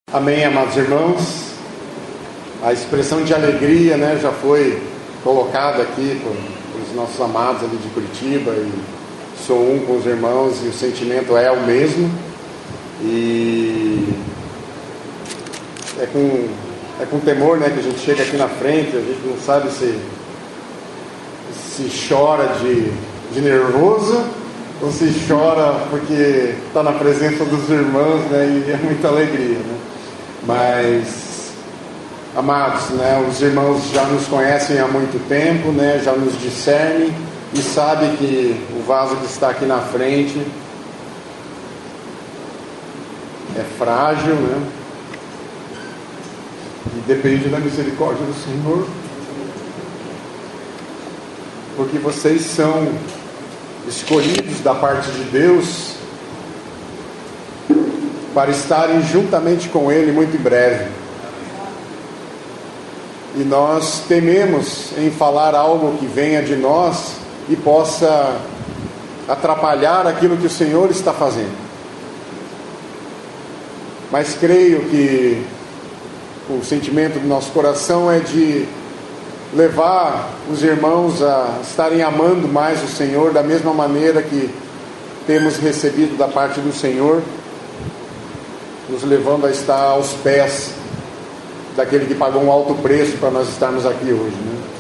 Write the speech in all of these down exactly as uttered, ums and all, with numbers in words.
Amém, amados irmãos. A expressão de alegria, né, já foi colocada aqui por, pelos nossos amados ali de Curitiba, e sou um com os irmãos e o sentimento é o mesmo. E é com, é com temor, né, que a gente chega aqui na frente, a gente não sabe se, se chora de, de nervoso ou se chora porque está na presença dos irmãos, né, e é muita alegria, né? Mas, amados, né, os irmãos já nos conhecem há muito tempo, né, já nos discernem e sabem que o vaso que está aqui na frente é frágil, né, e depende da misericórdia do Senhor, porque vocês são escolhidos da parte de Deus para estarem juntamente com Ele muito em breve. E nós tememos em falar algo que venha de nós e possa atrapalhar aquilo que o Senhor está fazendo. Mas creio que o sentimento do nosso coração é de levar os irmãos a estarem amando mais o Senhor da mesma maneira que temos recebido da parte do Senhor, nos levando a estar aos pés daquele que pagou um alto preço para nós estarmos aqui hoje,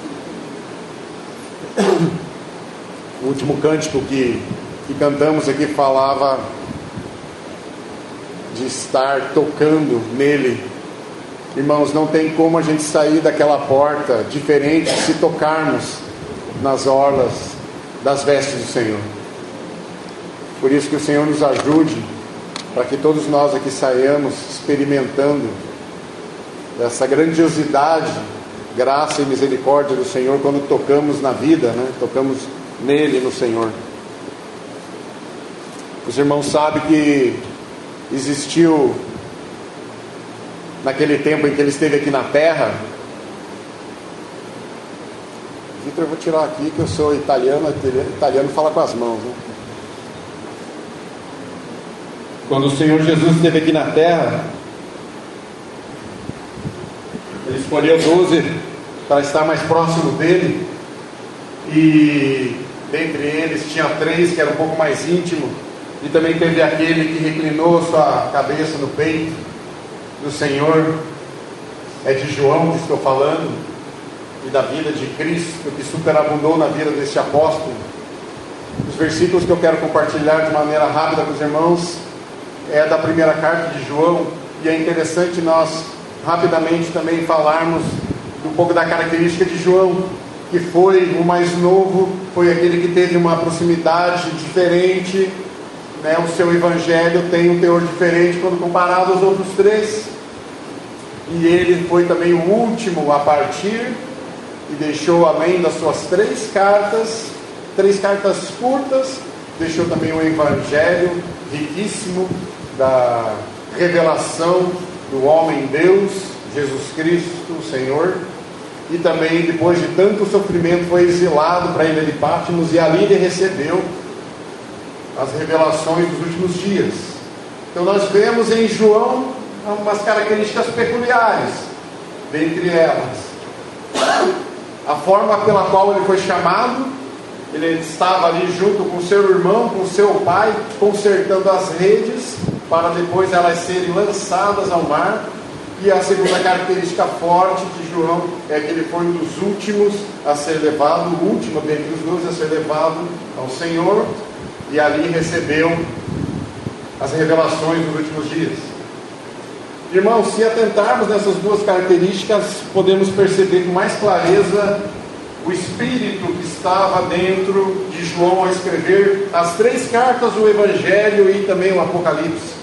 né? O último cântico que, que cantamos aqui falava de estar tocando nele. Irmãos, não tem como a gente sair daquela porta diferente se tocarmos nas orlas das vestes do Senhor. Por isso que o Senhor nos ajude, para que todos nós aqui saiamos experimentando essa grandiosidade, graça e misericórdia do Senhor quando tocamos na vida, né? Tocamos nele, no Senhor. Os irmãos sabem que existiu, naquele tempo em que ele esteve aqui na terra. Vitor, eu vou tirar aqui que eu sou italiano, italiano fala com as mãos, né? Quando o Senhor Jesus esteve aqui na terra, Ele escolheu doze para estar mais próximo dele, e dentre eles tinha três que eram um pouco mais íntimo, e também teve aquele que reclinou sua cabeça no peito do Senhor. É de João que estou falando, e da vida de Cristo que superabundou na vida desse apóstolo. Os versículos que eu quero compartilhar de maneira rápida com os irmãos é da primeira carta de João, e é interessante nós rapidamente também falarmos um pouco da característica de João, que foi o mais novo, foi aquele que teve uma proximidade diferente, né? O seu evangelho tem um teor diferente quando comparado aos outros três, e ele foi também o último a partir, e deixou, além das suas três cartas, três cartas curtas, deixou também um evangelho riquíssimo da revelação do homem Deus, Jesus Cristo, o Senhor. E também, depois de tanto sofrimento, foi exilado para a ilha de Patmos, e ali ele recebeu as revelações dos últimos dias. Então nós vemos em João umas características peculiares, dentre elas a forma pela qual ele foi chamado. Ele estava ali junto com seu irmão, com seu pai, consertando as redes, para depois elas serem lançadas ao mar. E a segunda característica forte de João é que ele foi um dos últimos a ser levado, o último dentre os doze a ser levado ao Senhor, e ali recebeu as revelações dos últimos dias. Irmãos, se atentarmos nessas duas características, podemos perceber com mais clareza o espírito que estava dentro de João ao escrever as três cartas do Evangelho e também o Apocalipse.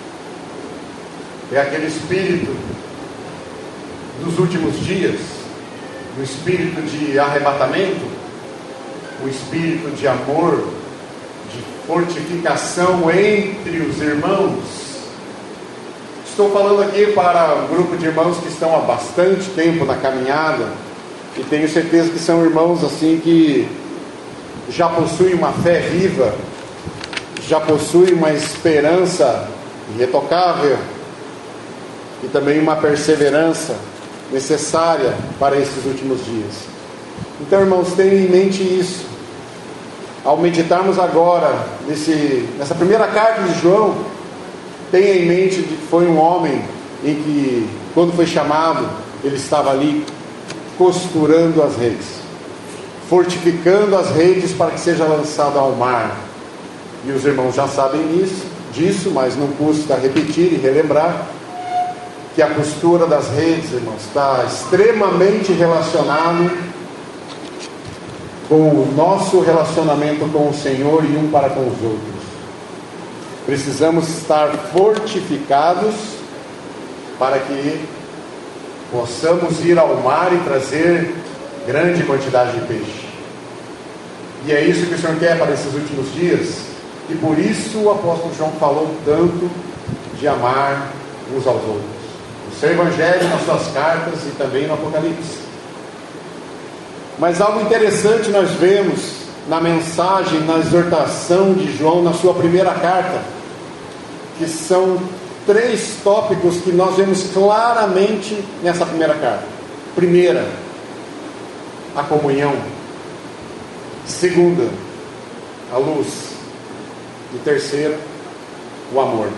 É aquele espírito dos últimos dias, o espírito de arrebatamento, o espírito de amor, de fortificação entre os irmãos. Estou falando aqui para um grupo de irmãos que estão há bastante tempo na caminhada, e tenho certeza que são irmãos assim que já possuem uma fé viva, já possuem uma esperança irretocável, e também uma perseverança necessária para esses últimos dias. Então, irmãos, tenham em mente isso. Ao meditarmos agora nesse, nessa primeira carta de João, tenha em mente que foi um homem em que, quando foi chamado, ele estava ali costurando as redes, fortificando as redes para que seja lançado ao mar. E os irmãos já sabem isso, disso, mas não custa repetir e relembrar que a costura das redes, irmãos, está extremamente relacionado com o nosso relacionamento com o Senhor e um para com os outros. Precisamos estar fortificados para que possamos ir ao mar e trazer grande quantidade de peixe. E é isso que o Senhor quer para esses últimos dias. E por isso o apóstolo João falou tanto de amar uns aos outros. No seu evangelho, nas suas cartas e também no Apocalipse. Mas algo interessante nós vemos na mensagem, na exortação de João, na sua primeira carta, que são três tópicos que nós vemos claramente nessa primeira carta. Primeira, a comunhão. Segunda, a luz. E terceira, o amor.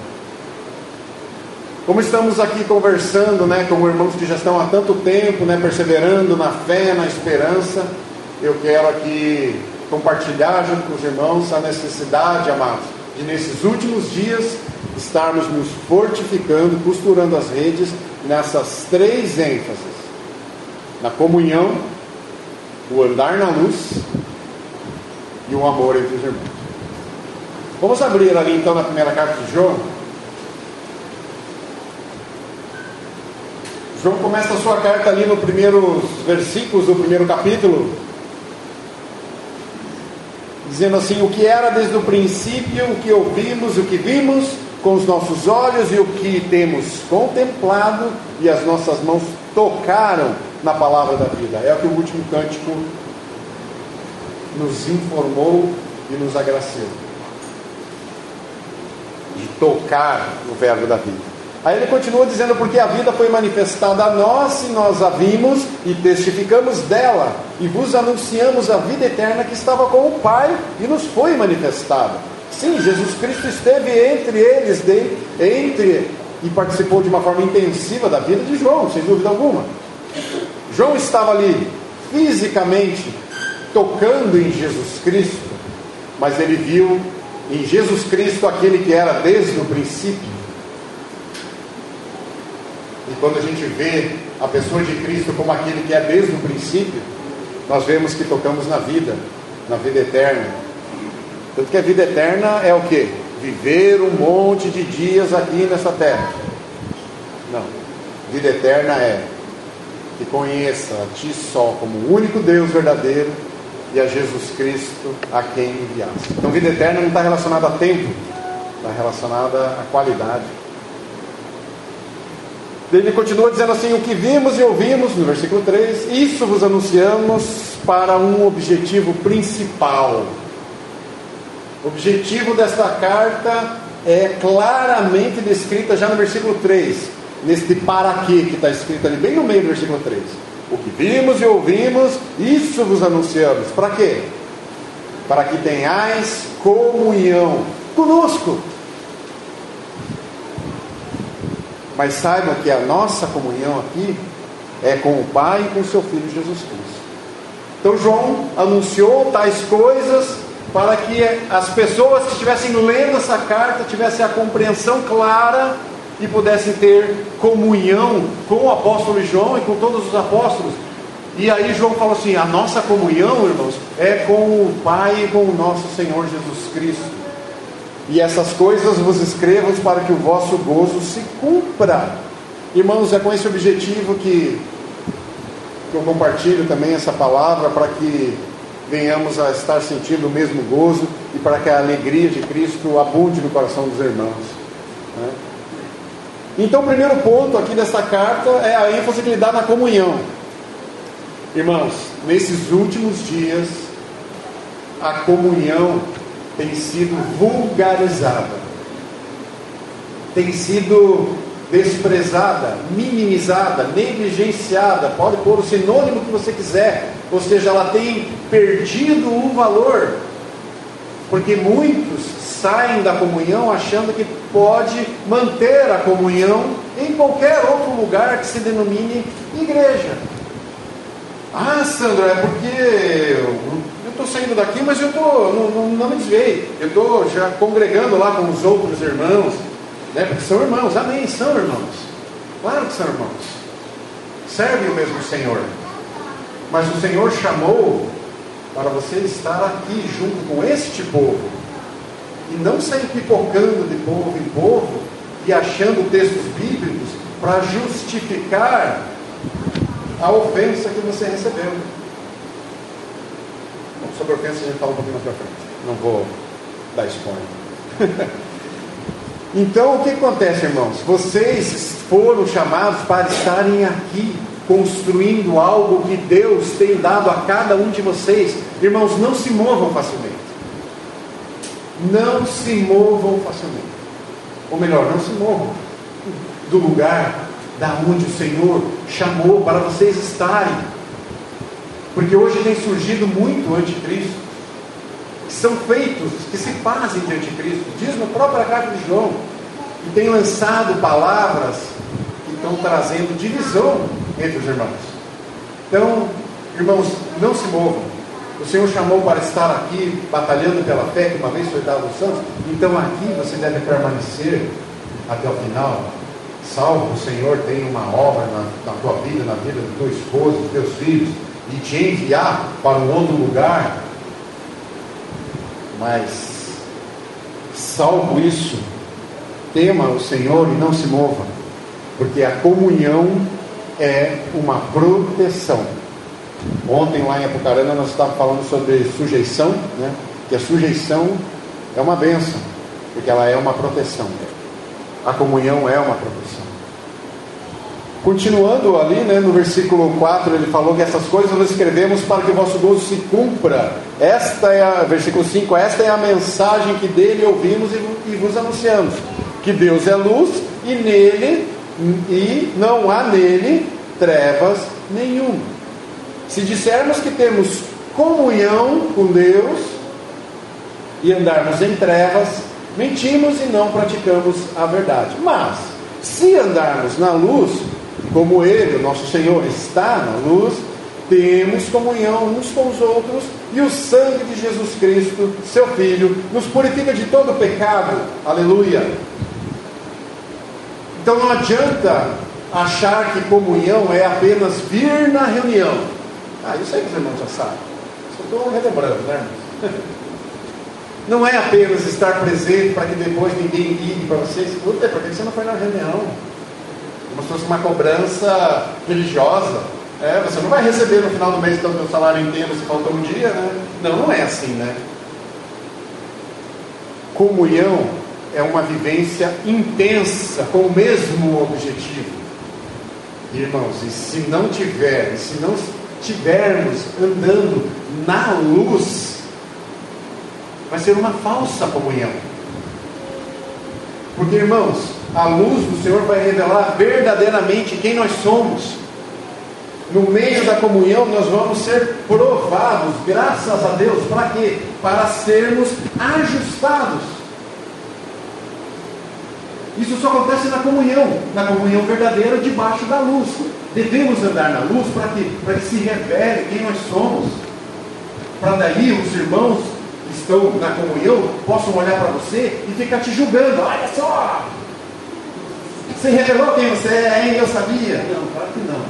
Como estamos aqui conversando, né, com irmãos que já estão há tanto tempo, né, perseverando na fé, na esperança, eu quero aqui compartilhar junto com os irmãos a necessidade, amados, de nesses últimos dias estarmos nos fortificando, costurando as redes nessas três ênfases: na comunhão, o andar na luz e o amor entre os irmãos. Vamos abrir ali então na primeira carta de João. João começa a sua carta ali nos primeiros versículos do primeiro capítulo, dizendo assim: o que era desde o princípio, o que ouvimos, o que vimos com os nossos olhos e o que temos contemplado e as nossas mãos tocaram na palavra da vida. É o que o último cântico nos informou e nos agraciou, de tocar no verbo da vida. Aí ele continua dizendo: porque a vida foi manifestada a nós, e nós a vimos e testificamos dela, e vos anunciamos a vida eterna que estava com o Pai e nos foi manifestada. Sim, Jesus Cristo esteve entre eles, de, entre, e participou de uma forma intensiva da vida de João, sem dúvida alguma. João estava ali fisicamente tocando em Jesus Cristo, mas ele viu em Jesus Cristo aquele que era desde o princípio. E quando a gente vê a pessoa de Cristo como aquele que é desde o princípio, nós vemos que tocamos na vida, na vida eterna. Tanto que a vida eterna é o quê? Viver um monte de dias aqui nessa terra. Não. Vida eterna é que conheça a Ti só como o único Deus verdadeiro e a Jesus Cristo a quem enviaste. Então vida eterna não está relacionada a tempo, está relacionada à qualidade. Ele continua dizendo assim: o que vimos e ouvimos, no versículo três, isso vos anunciamos para um objetivo principal. O objetivo desta carta é claramente descrita já no versículo três, neste para quê que está escrito ali bem no meio do versículo três. O que vimos e ouvimos, isso vos anunciamos. Para quê? Para que tenhais comunhão conosco. Mas saibam que a nossa comunhão aqui é com o Pai e com o seu Filho Jesus Cristo. Então João anunciou tais coisas para que as pessoas que estivessem lendo essa carta tivessem a compreensão clara e pudessem ter comunhão com o apóstolo João e com todos os apóstolos. E aí João falou assim: a nossa comunhão, irmãos, é com o Pai e com o nosso Senhor Jesus Cristo. E essas coisas vos escrevo para que o vosso gozo se cumpra. Irmãos, é com esse objetivo que, que eu compartilho também essa palavra, para que venhamos a estar sentindo o mesmo gozo e para que a alegria de Cristo abunde no coração dos irmãos, né? Então o primeiro ponto aqui desta carta é a ênfase que ele dá na comunhão. Irmãos, nesses últimos dias a comunhão tem sido vulgarizada, tem sido desprezada, minimizada, negligenciada, pode pôr o sinônimo que você quiser, ou seja, ela tem perdido o valor, porque muitos saem da comunhão achando que pode manter a comunhão em qualquer outro lugar que se denomine igreja. Ah, Sandro, é porque eu estou saindo daqui, mas eu tô, não, não, não me desviei, eu estou já congregando lá com os outros irmãos, né? Porque são irmãos, amém, são irmãos, claro que são irmãos, servem o mesmo Senhor, mas o Senhor chamou para você estar aqui junto com este povo, e não sair pipocando de povo em povo e achando textos bíblicos para justificar a ofensa que você recebeu. Bom, sobre a ofensa a gente fala um pouquinho mais para frente, não vou dar spoiler. Então o que acontece, irmãos? Vocês foram chamados para estarem aqui construindo algo que Deus tem dado a cada um de vocês. Irmãos, não se movam facilmente. Não se movam facilmente. Ou melhor, não se movam do lugar da onde o Senhor chamou para vocês estarem. Porque hoje tem surgido muito anticristo, que são feitos, que se fazem de anticristo, diz na própria carta de João, e tem lançado palavras que estão trazendo divisão entre os irmãos. Então, irmãos, não se movam. O Senhor chamou para estar aqui, batalhando pela fé, que uma vez foi dado aos santos. Então aqui você deve permanecer até o final, salvo o Senhor tem uma obra na, na tua vida, na vida do teu esposo, dos teus filhos, e te enviar para um outro lugar. Mas, salvo isso, tema o Senhor e não se mova, porque a comunhão é uma proteção. Ontem lá em Apucarana nós estávamos falando sobre sujeição, né? Que a sujeição é uma bênção, porque ela é uma proteção. A comunhão é uma proteção. Continuando ali, né, no versículo quatro, ele falou que essas coisas nós escrevemos para que o vosso gozo se cumpra. Esta é a, versículo cinco, esta é a mensagem que dele ouvimos e, e vos anunciamos, que Deus é luz e nele, e não há nele trevas nenhuma. Se dissermos que temos comunhão com Deus e andarmos em trevas, mentimos e não praticamos a verdade. Mas, se andarmos na luz, como Ele, o nosso Senhor, está na luz, temos comunhão uns com os outros, e o sangue de Jesus Cristo, seu Filho, nos purifica de todo pecado. Aleluia! Então não adianta achar que comunhão é apenas vir na reunião. Ah, isso aí que os irmãos já sabem. Só estou relembrando, né? Não é apenas estar presente para que depois ninguém ligue para vocês. Puta, por que você não foi na reunião? Como se fosse uma cobrança religiosa. É, você não vai receber no final do mês então, o seu salário inteiro se faltou um dia, né? Não, não é assim, né? Comunhão é uma vivência intensa com o mesmo objetivo. Irmãos, e se não tiver, e se não tivermos andando na luz, vai ser uma falsa comunhão. Porque, irmãos, a luz do Senhor vai revelar verdadeiramente quem nós somos. No meio da comunhão nós vamos ser provados, graças a Deus. Para quê? Para sermos ajustados. Isso só acontece na comunhão, na comunhão verdadeira, debaixo da luz. Devemos andar na luz para que, para que se revele quem nós somos, para daí os irmãos que estão na comunhão possam olhar para você e ficar te julgando. Olha só, você revelou quem você é, hein? Eu sabia. Não, claro que não.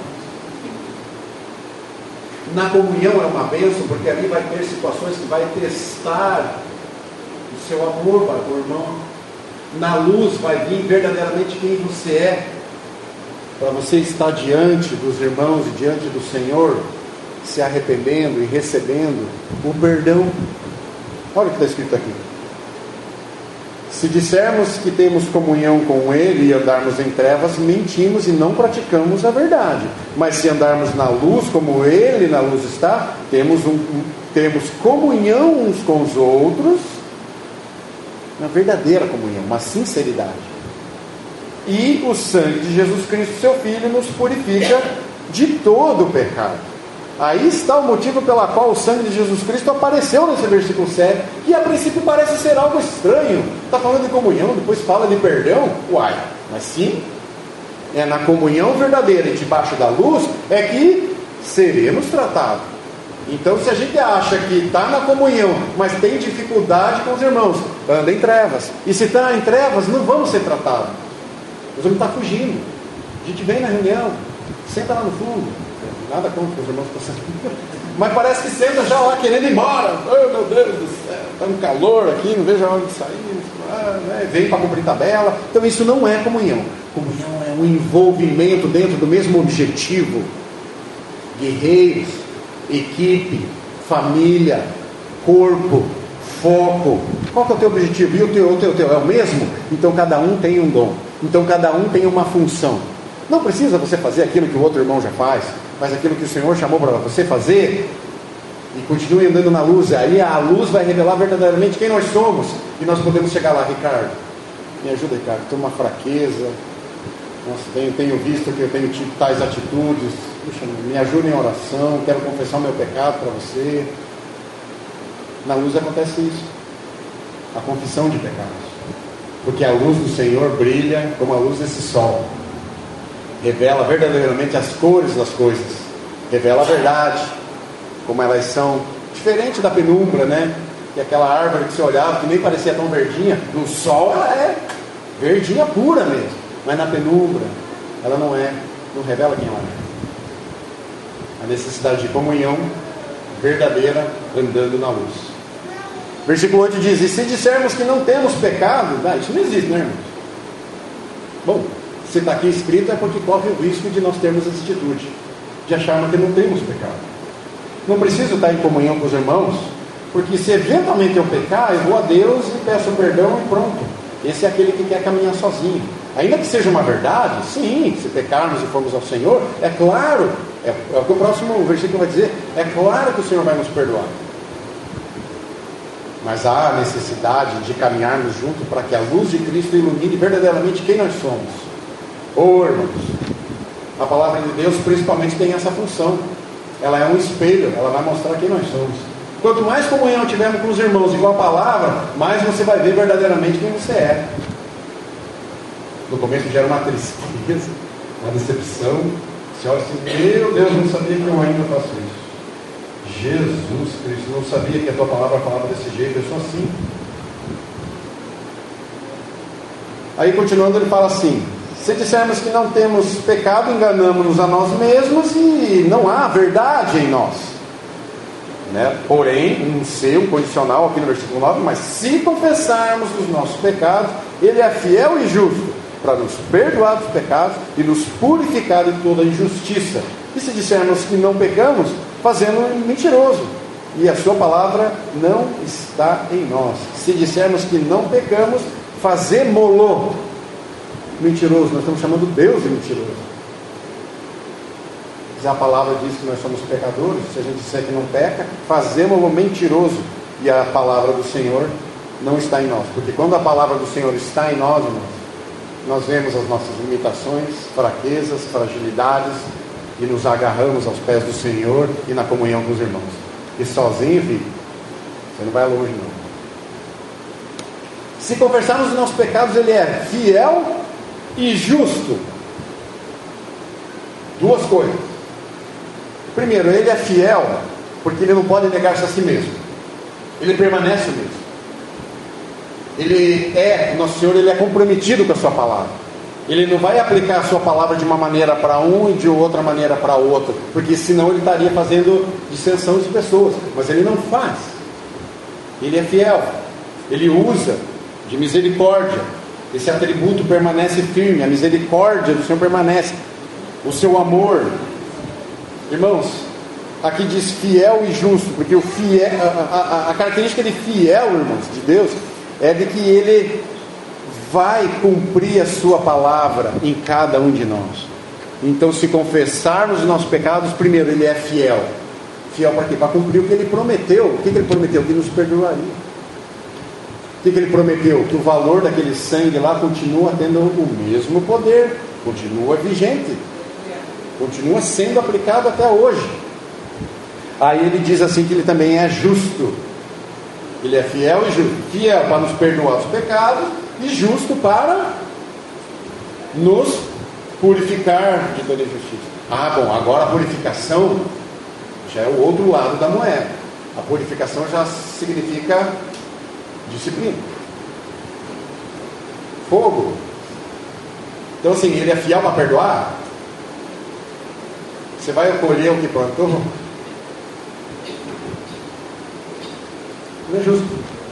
Na comunhão é uma bênção, porque ali vai ter situações que vai testar o seu amor para o irmão. Na luz vai vir verdadeiramente quem você é, para você estar diante dos irmãos e diante do Senhor, se arrependendo e recebendo o perdão. Olha o que está escrito aqui: se dissermos que temos comunhão com Ele e andarmos em trevas, mentimos e não praticamos a verdade. Mas se andarmos na luz, como Ele na luz está, temos, um, um, temos comunhão uns com os outros, uma verdadeira comunhão, uma sinceridade. e o sangue de Jesus Cristo, seu Filho, nos purifica de todo o pecado. Aí está o motivo pela qual o sangue de Jesus Cristo apareceu nesse versículo sete, que a princípio parece ser algo estranho. Está falando de comunhão, depois fala de perdão. Uai, mas sim, é na comunhão verdadeira e debaixo da luz é que seremos tratados. Então, se a gente acha que está na comunhão, mas tem dificuldade com os irmãos, anda em trevas. E se está em trevas, não vamos ser tratados. Nós vamos estar fugindo. A gente vem na reunião, senta lá no fundo. Nada contra os irmãos que estão sentando. Mas parece que senta já lá querendo ir embora. Oh, meu Deus do céu, está um calor aqui, não vejo a hora de sair. Ah, né? Vem para cumprir tabela. Então, isso não é comunhão. Comunhão é um envolvimento dentro do mesmo objetivo. Guerreiros, equipe, família, corpo, foco. Qual que é o teu objetivo? E o teu, o teu, o teu é o mesmo? Então cada um tem um dom. Então cada um tem uma função. Não precisa você fazer aquilo que o outro irmão já faz, mas aquilo que o Senhor chamou para você fazer. E continue andando na luz. Aí a luz vai revelar verdadeiramente quem nós somos. E nós podemos chegar lá. Ricardo, me ajuda, Ricardo. Tenho uma fraqueza. Nossa, tenho, tenho visto que eu tenho tido tais atitudes. Puxa, me ajuda em oração. Quero confessar o meu pecado para você. Na luz acontece isso. A confissão de pecados. Porque a luz do Senhor brilha como a luz desse sol. Revela verdadeiramente as cores das coisas. Revela a verdade. Como elas são. Diferente da penumbra, né? Que aquela árvore que você olhava, que nem parecia tão verdinha. No sol ela é verdinha pura mesmo. Mas na penumbra ela não é. Não revela quem ela é. A necessidade de comunhão verdadeira andando na luz. Versículo oito diz: e se dissermos que não temos pecado, ah, isso não existe, né, irmãos? Bom, se está aqui escrito é porque corre o risco de nós termos essa atitude de acharmos que não temos pecado. Não preciso estar em comunhão com os irmãos, porque se eventualmente eu pecar, eu vou a Deus e peço perdão e pronto. Esse é aquele que quer caminhar sozinho. Ainda que seja uma verdade, sim, se pecarmos e formos ao Senhor, é claro, é, é o que o próximo versículo vai dizer, é claro que o Senhor vai nos perdoar. Mas há a necessidade de caminharmos junto para que a luz de Cristo ilumine verdadeiramente quem nós somos. Oh, irmãos, a palavra de Deus principalmente tem essa função. Ela é um espelho, ela vai mostrar quem nós somos. Quanto mais comunhão tivermos com os irmãos e com a palavra, mais você vai ver verdadeiramente quem você é. No começo gera uma tristeza, uma decepção. Você olha assim: meu Deus, não sabia que eu ainda faço isso. Jesus Cristo, não sabia que a tua palavra falava desse jeito, eu sou assim. Aí continuando ele fala assim: se dissermos que não temos pecado, enganamos-nos a nós mesmos e não há verdade em nós, né? Porém, um ser, um condicional aqui no versículo nove, mas se confessarmos os nossos pecados, ele é fiel e justo para nos perdoar dos pecados e nos purificar de toda injustiça. E se dissermos que não pecamos, fazendo mentiroso, e a sua palavra não está em nós. Se dissermos que não pecamos, fazemo-lo mentiroso. Nós estamos chamando Deus de mentiroso. Se a palavra diz que nós somos pecadores, se a gente disser que não peca, fazemo-lo mentiroso, e a palavra do Senhor não está em nós. Porque quando a palavra do Senhor está em nós, irmãos, nós vemos as nossas limitações, fraquezas, fragilidades, e nos agarramos aos pés do Senhor e na comunhão com os irmãos. E sozinho, filho, você não vai longe não. Se confessarmos os nossos pecados, ele é fiel e justo. Duas coisas. Primeiro, ele é fiel porque ele não pode negar-se a si mesmo. Ele permanece o mesmo. Ele é, nosso Senhor, ele é comprometido com a sua palavra. Ele não vai aplicar a sua palavra de uma maneira para um e de outra maneira para outro, porque senão ele estaria fazendo dissensão de pessoas. Mas ele não faz. Ele é fiel. Ele usa de misericórdia. Esse atributo permanece firme. A misericórdia do Senhor permanece. O seu amor. Irmãos, aqui diz fiel e justo, porque o fiel, a, a, a característica de fiel, irmãos, de Deus, é de que ele vai cumprir a sua palavra em cada um de nós. Então, se confessarmos os nossos pecados, primeiro, ele é fiel. Fiel para quê? Para cumprir o que ele prometeu. O que ele prometeu? Que nos perdoaria. O que, que ele prometeu? Que o valor daquele sangue lá continua tendo o mesmo poder, continua vigente, continua sendo aplicado até hoje. Aí ele diz assim que ele também é justo. Ele é fiel e justo. Fiel para nos perdoar os pecados e justo para nos purificar de toda injustiça. Ah, bom, agora a purificação já é o outro lado da moeda. A purificação já significa disciplina, fogo. Então assim, ele é fiel para perdoar. Você vai colher o que plantou. Não é justo,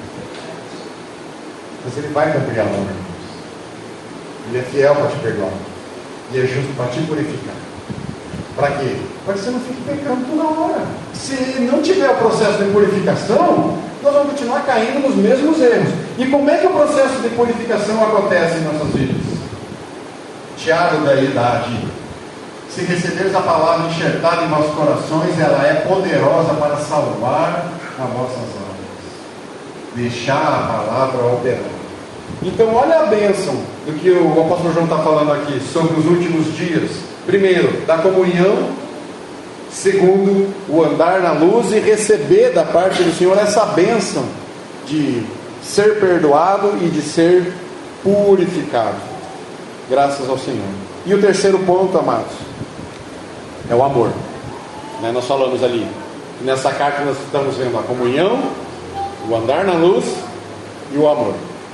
mas ele vai cumprir a norma. Ele é fiel para te perdoar e é justo para te purificar. Para quê? Para que você não fique pecando toda hora. Se não tiver o processo de purificação, nós vamos continuar caindo nos mesmos erros. E como é que o processo de purificação acontece em nossas vidas? Tiago daí dá a dica: se receberes a palavra enxertada em vossos corações, ela é poderosa para salvar as vossas almas. Deixar a palavra operar. Então olha a bênção do que o apóstolo João está falando aqui sobre os últimos dias. Primeiro, da comunhão. Segundo, o andar na luz e receber da parte do Senhor essa bênção de ser perdoado e de ser purificado, graças ao Senhor. E o terceiro ponto, amados, é o amor, né? Nós falamos ali, nessa carta nós estamos vendo a comunhão, o andar na luz e o amor.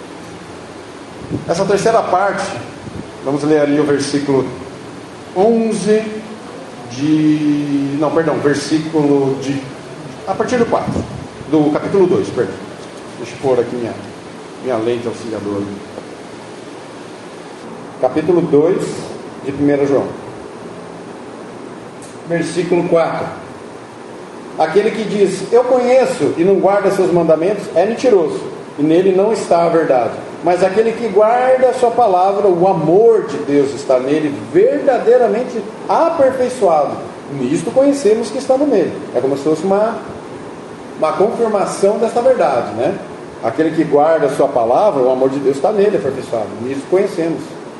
Essa terceira parte, vamos ler ali o versículo onze de... não, perdão, versículo de... a partir do quatro, do capítulo dois, perdão. Deixa eu pôr aqui minha, minha lente auxiliadora. Capítulo dois de primeiro João, versículo quatro. Aquele que diz, eu conheço e não guarda seus mandamentos, é mentiroso, e nele não está a verdade. Mas aquele que guarda a sua palavra, o amor de Deus está nele, verdadeiramente aperfeiçoado. Nisto conhecemos que estamos nele. É como se fosse uma, uma confirmação desta verdade, né? Aquele que guarda a sua palavra, o amor de Deus está nele, aperfeiçoado. Nisto conhecemos.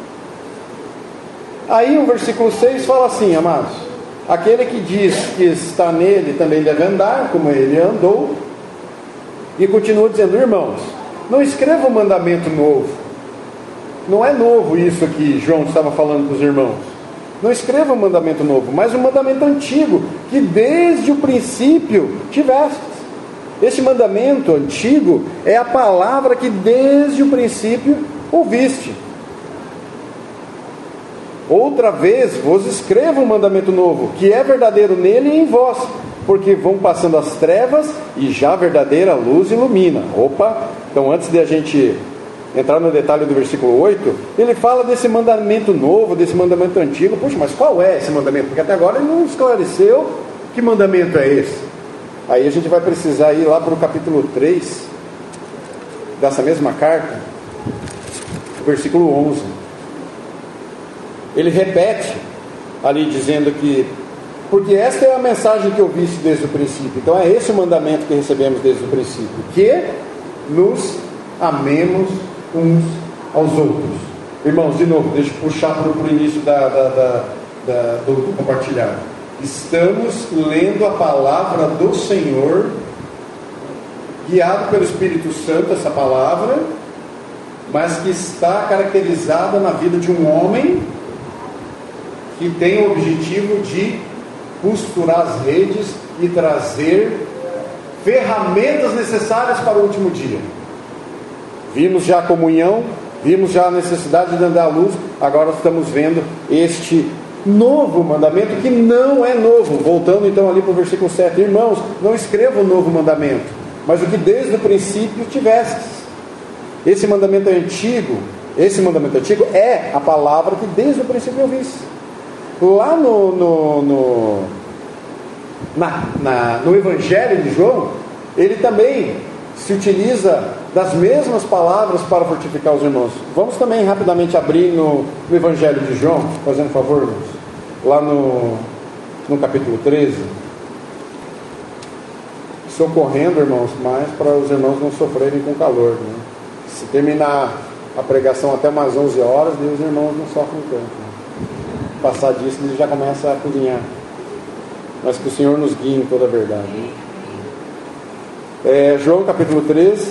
Aí o versículo seis fala assim, amados: aquele que diz que está nele também deve andar como ele andou. E continua dizendo, irmãos, não escreva um mandamento novo. Não é novo isso que João estava falando para os irmãos. Não escreva um mandamento novo, mas um mandamento antigo, que desde o princípio tiveste. Este mandamento antigo é a palavra que desde o princípio ouviste. Outra vez vos escrevo um mandamento novo, que é verdadeiro nele e em vós, porque vão passando as trevas e já a verdadeira luz ilumina. Opa, então antes de a gente entrar no detalhe do versículo oito, ele fala desse mandamento novo, desse mandamento antigo. Poxa, mas qual é esse mandamento? Porque até agora ele não esclareceu que mandamento é esse. Aí a gente vai precisar ir lá para o capítulo três dessa mesma carta, versículo onze. Ele repete ali dizendo que porque esta é a mensagem que eu viste desde o princípio. Então é esse o mandamento que recebemos desde o princípio, que nos amemos uns aos outros. Irmãos, de novo, deixa eu puxar para o início da, da, da, da, do compartilhado. Estamos lendo a palavra do Senhor, guiado pelo Espírito Santo, essa palavra, mas que está caracterizada na vida de um homem que tem o objetivo de costurar as redes e trazer ferramentas necessárias para o último dia. Vimos já a comunhão, vimos já a necessidade de andar à luz, agora estamos vendo este novo mandamento, que não é novo. Voltando então ali para o versículo sete, irmãos, não escreva um novo mandamento, mas o que desde o princípio tivestes. Esse mandamento antigo, esse mandamento antigo é a palavra que desde o princípio eu vi. Lá no, no, no, na, na, no Evangelho de João, ele também se utiliza das mesmas palavras para fortificar os irmãos. Vamos também rapidamente abrir no, no Evangelho de João, fazendo favor, irmãos, lá no, no capítulo treze, socorrendo, irmãos, mais para os irmãos não sofrerem com calor, né? Se terminar a pregação até umas onze horas, Deus, irmãos, não sofrem tanto. Né? Passar disso, ele já começa a cozinhar. Mas que o Senhor nos guie em toda a verdade. Né? É, João capítulo treze,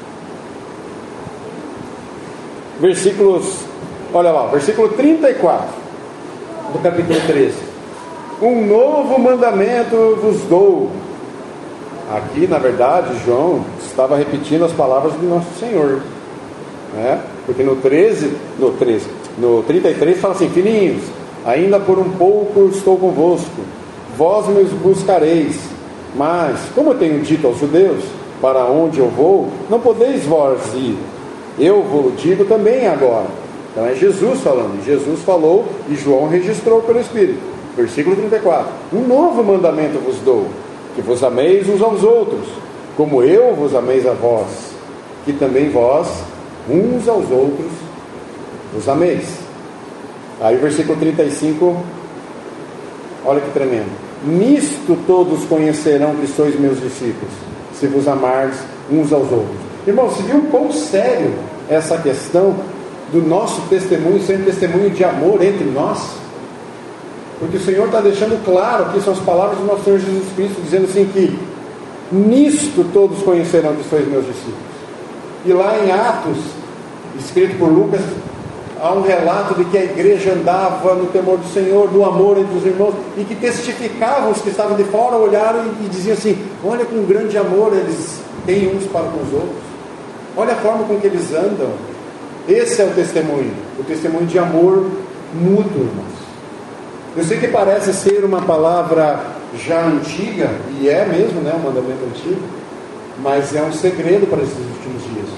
versículos, olha lá, versículo trinta e quatro do capítulo treze. Um novo mandamento vos dou. Aqui, na verdade, João estava repetindo as palavras do nosso Senhor, né? Porque no treze, no treze, no trinta e três fala assim: filhinhos, ainda por um pouco estou convosco, vós me buscareis, mas como eu tenho dito aos judeus, para onde eu vou, não podeis vós ir, eu vos digo também agora. Então é Jesus falando, Jesus falou e João registrou pelo Espírito. Versículo trinta e quatro: um novo mandamento vos dou, que vos ameis uns aos outros, como eu vos ameis a vós, que também vós, uns aos outros, vos ameis. Aí o versículo trinta e cinco, olha que tremendo: nisto todos conhecerão que sois meus discípulos, se vos amardes uns aos outros. Irmão, você viu quão sério essa questão do nosso testemunho ser um testemunho de amor entre nós? Porque o Senhor está deixando claro, aqui são as palavras do nosso Senhor Jesus Cristo, dizendo assim que nisto todos conhecerão que sois meus discípulos. E lá em Atos, escrito por Lucas, há um relato de que a igreja andava no temor do Senhor, do amor entre os irmãos, e que testificavam os que estavam de fora, olharam e diziam assim: olha com grande amor eles têm uns para com os outros, olha a forma com que eles andam. Esse é o testemunho, o testemunho de amor mútuo, irmãos. Eu sei que parece ser uma palavra já antiga, e é mesmo, né, um mandamento antigo, mas é um segredo para esses últimos dias.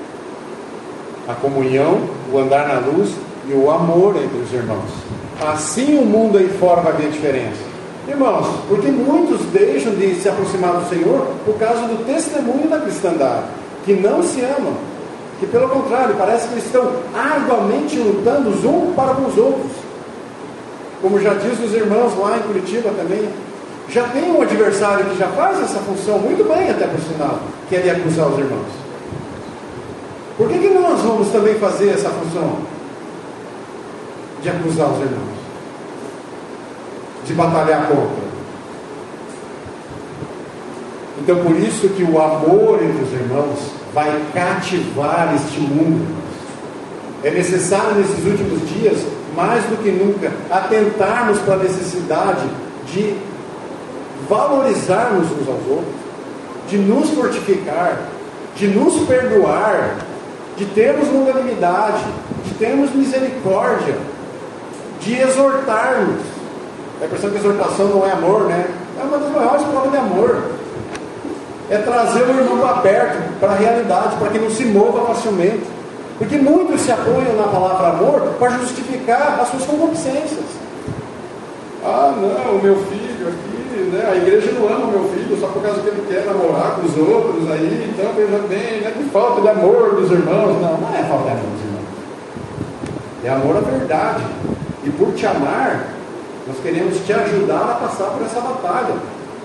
A comunhão, o andar na luz e o amor entre os irmãos. Assim o mundo aí fora vai ver a diferença. Irmãos, porque muitos deixam de se aproximar do Senhor por causa do testemunho da cristandade, que não se amam, que pelo contrário, parece que eles estão arduamente lutando os uns para com os outros. Como já diz os irmãos lá em Curitiba também, já tem um adversário que já faz essa função muito bem, até por sinal, que é de acusar os irmãos. Por que que nós vamos também fazer essa função de acusar os irmãos, de batalhar contra? Então por isso que o amor entre os irmãos vai cativar este mundo. É necessário nesses últimos dias, mais do que nunca, atentarmos para a necessidade de valorizarmos uns aos outros, de nos fortificar, de nos perdoar, de termos longanimidade, de termos misericórdia, de exortarmos. A impressão que exortação não é amor, né? É uma das maiores provas de amor. É trazer o irmão para perto, para a realidade, para que não se mova facilmente. Porque muitos se apoiam na palavra amor para justificar as suas concupiscências. Ah, não, o meu filho aqui, né? A igreja não ama o meu filho só por causa que ele quer namorar com os outros aí, então veja bem, né? Que falta de amor dos irmãos. Não, não é falta de amor dos irmãos. É amor à verdade. E por te amar, nós queremos te ajudar a passar por essa batalha.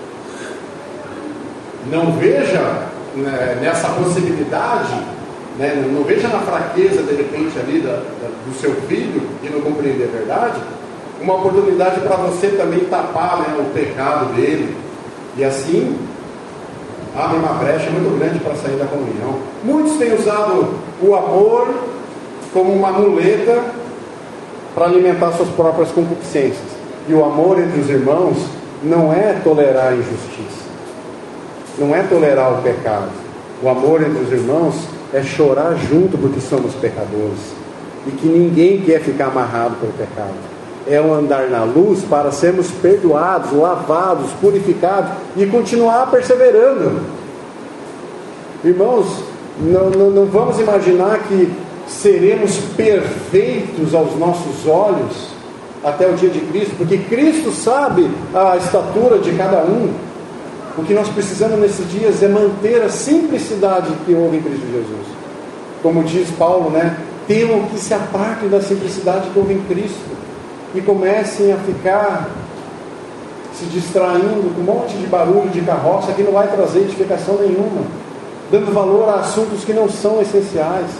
Não veja, né, nessa possibilidade, né, não veja na fraqueza de repente ali da, da, do seu filho de não compreender a verdade, uma oportunidade para você também tapar, né, o pecado dele, e assim abre uma brecha muito grande para sair da comunhão. Muitos têm usado o amor como uma muleta para alimentar suas próprias concupiscências, e o amor entre os irmãos não é tolerar a injustiça, não é tolerar o pecado. O amor entre os irmãos é chorar junto porque somos pecadores, e que ninguém quer ficar amarrado pelo pecado. É o andar na luz para sermos perdoados, lavados, purificados e continuar perseverando. Irmãos, não, não, não vamos imaginar que seremos perfeitos aos nossos olhos até o dia de Cristo, porque Cristo sabe a estatura de cada um. O que nós precisamos nesses dias é manter a simplicidade que houve em Cristo Jesus. Como diz Paulo, né? Temam que se apartem da simplicidade que houve em Cristo e comecem a ficar se distraindo com um monte de barulho de carroça que não vai trazer edificação nenhuma. dando valor a assuntos que não são essenciais.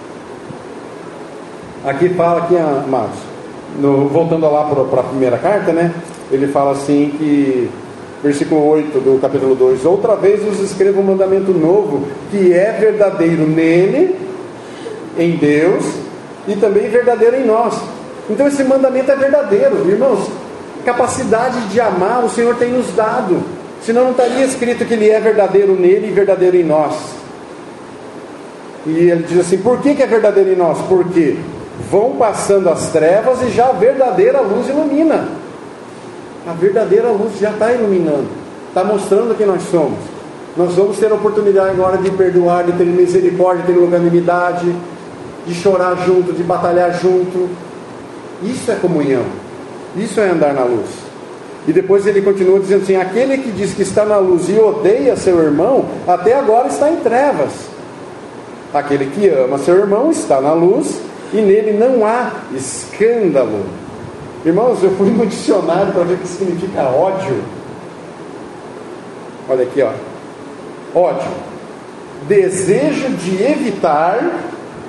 Aqui fala, aqui, amados, no, voltando lá para a primeira carta, né? Ele fala assim que, versículo oito do capítulo dois: outra vez vos escrevo um mandamento novo, que é verdadeiro nele, em Deus, e também verdadeiro em nós. Então esse mandamento é verdadeiro, irmãos. Capacidade de amar o Senhor tem nos dado, senão não estaria escrito que Ele é verdadeiro nele e verdadeiro em nós. E ele diz assim: por que que é verdadeiro em nós? Porque vão passando as trevas e já a verdadeira luz ilumina. A verdadeira luz já está iluminando, está mostrando quem nós somos. Nós vamos ter a oportunidade agora de perdoar, de ter misericórdia, de ter longanimidade, de chorar junto, de batalhar junto. Isso é comunhão, isso é andar na luz. E depois ele continua dizendo assim: aquele que diz que está na luz e odeia seu irmão, até agora está em trevas. Aquele que ama seu irmão está na luz, e nele não há escândalo. Irmãos, eu fui no dicionário para ver o que significa ódio. Olha aqui, ó. Ódio: desejo de evitar,